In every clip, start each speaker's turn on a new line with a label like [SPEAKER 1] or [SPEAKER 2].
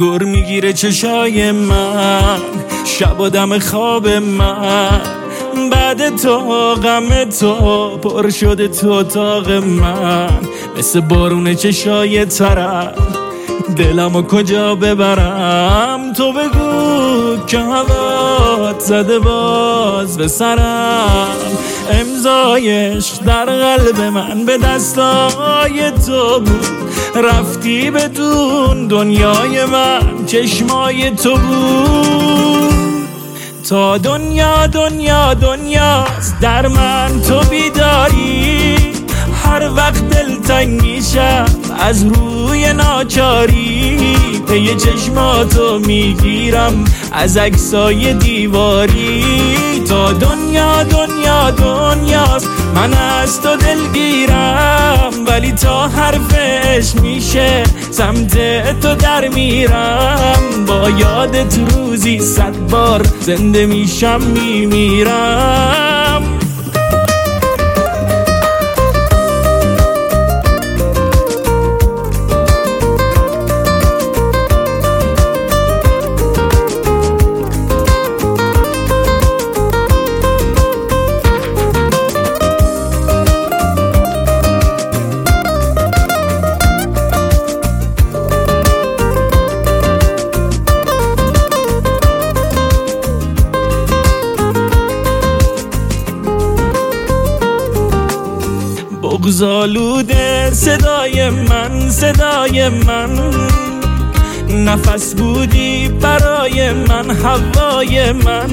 [SPEAKER 1] گر میگیره چشای من، شب و دم خواب من، بعد تو غم تو پر شده تو اتاق من، مثل بارون چشای ترم دلمو کجا ببرم. تو بگو که هوات زده باز به سرم، امضایش در قلب من به دستای تو بود، رفتی بدون دنیای من چشمای تو بود. تا دنیا دنیا دنیاست در من تو بیداری، هر وقت دلتنگ میشم از روی ناچاری، پی چشماتو میگیرم از عکسای دیواری. تا دنیا دنیا دنیاست من از تو دلگیرم، ولی تا حرفش میشه سمت تو در میرم، با یادت روزی 100 بار زنده میشم میمیرم. بغض‌آلوده صدای من، صدای من، نفس بودی برای من، هوای من،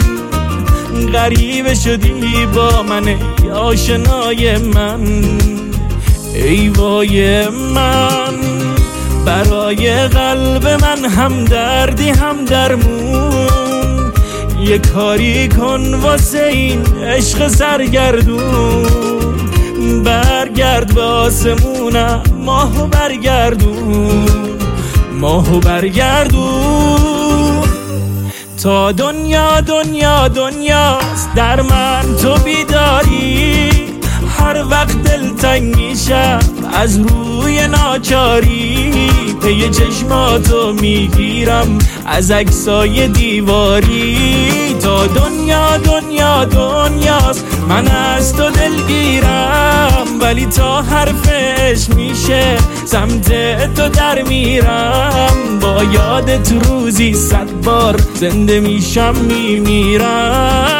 [SPEAKER 1] غریبه شدی با من ای آشنای من، ای وای من، برای قلب من هم دردی هم درمون، یه کاری کن واسه این عشق سرگردون، برگرد به آسمونم ماهو برگردون، ماهو برگردون. تا دنیا دنیا دنیاست در من تو بیداری، هر وقت دلتنگ میشم از روی ناچاری، پی چشماتو میگیرم از عکسای دیواری. تا دنیا دنیا دنیاست من از تو دلگیرم، ولی تا حرفش میشه سمت تو در میرم، با یادت روزی 100 بار زنده میشم میمیرم.